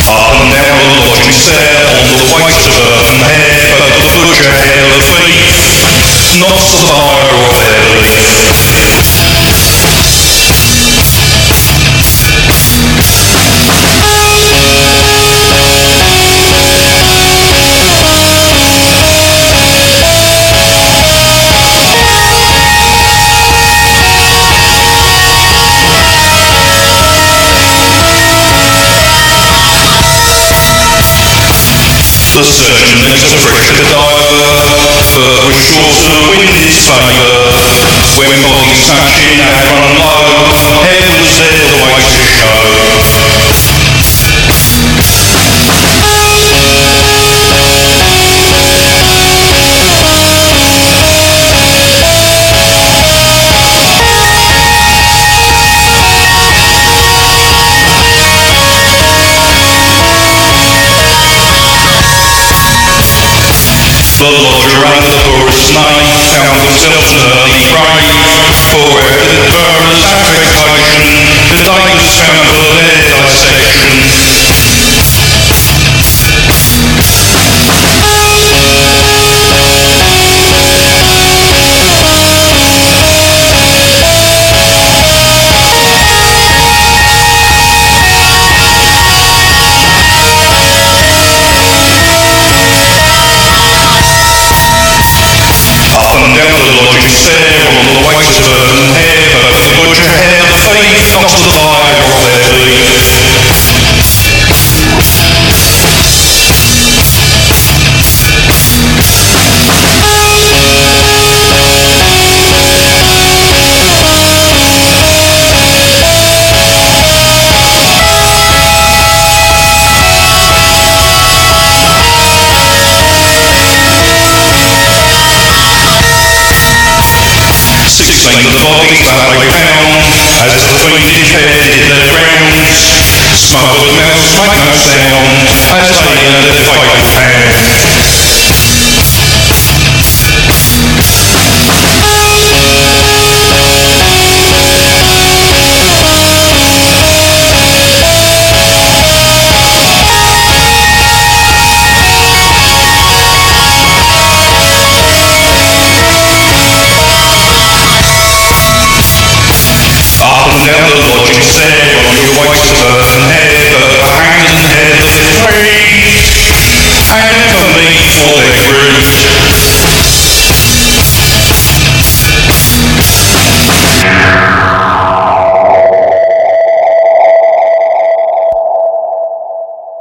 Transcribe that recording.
Up and down the lodging stair, on the way to Burton Hare, but the butcher hair the thief, not the buyer of their belief. The surgeon makes a fresh cadaver, but we're sure to win his favour. When bodies smashing and run low, heaven's there the way to show. The lodger and the poorest knave found themselves an early grave, for wherever the burner's affectation, the day was found for their dissection. Up and down the lodging stair, on the way to Burton Hare, but the butcher hair the thief, not the buyer of their belief. The bodies that they found, as the fiendish pair did their rounds, smothered mouths make no sound, as they earned their fatal pound.